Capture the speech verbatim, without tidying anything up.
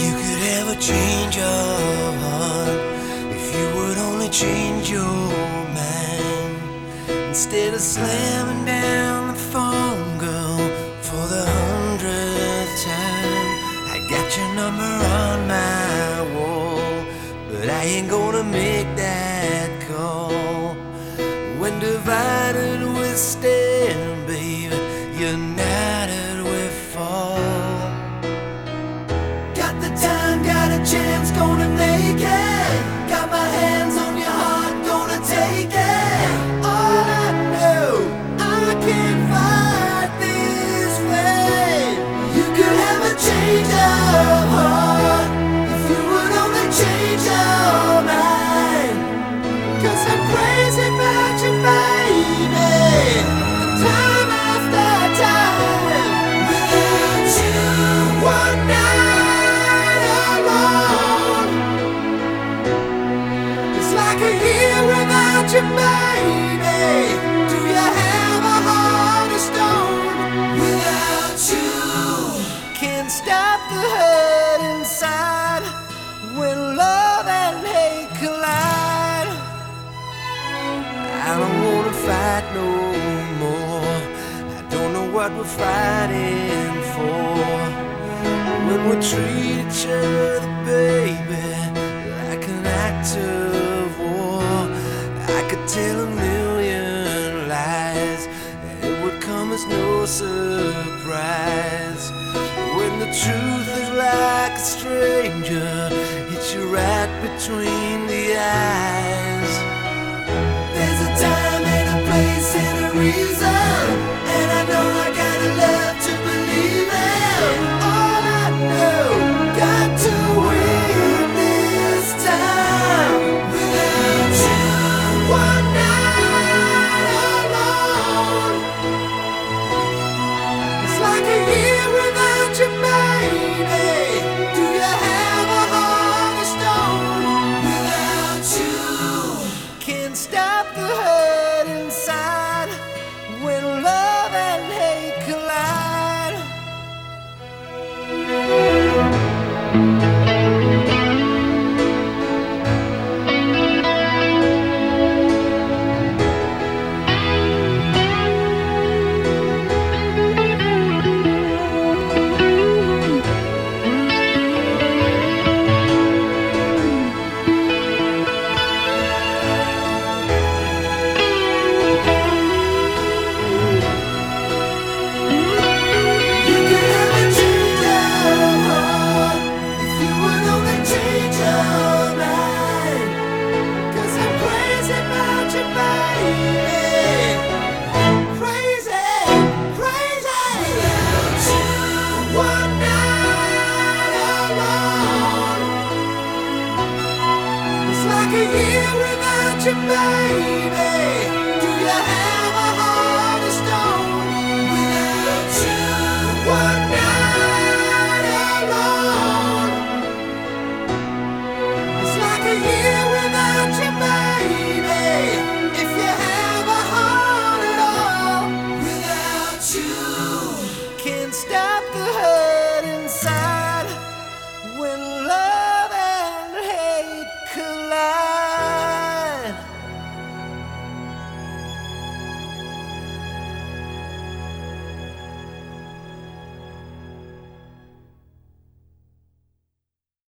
You could have a change of heart if you would only change your mind. Instead of slamming down the phone, girl, for the hundredth time. I got your number on my wall, but I ain't gonna make that call. When divided we stand, baby, united we fall. Got the time, got a chance, gonna make it. Got my hands on your heart, gonna take it. All I know, I can't fight this way. You could have a change of heart if you would only change your mind. Cause I'm crazy about you, baby. Time after time. Without you, one night alone. It's like a year without you, baby. Do you have a heart of stone? Without you, can't stop the hurt inside when love and hate collide. I don't wanna fight no more. I don't know what we're fighting for. When we treat each other, baby, like an act of war. I could tell a million lies, and it would come as no surprise. When the truth is like a stranger, hits you right between the eyes. There's a time and a place and a reason, and I know I gotta love to believe it. All I know, got to win this time. Without you, one night alone. It's like a year without you, baby. Do you have a heart of stone? Without you, can't stop the hurt inside when love and hate collide. You could have a change of heart if you would only change your mind. Cause I'm crazy about you, baby. Crazy, crazy. Without you, one night alone. It's like a year without you, baby. Do you have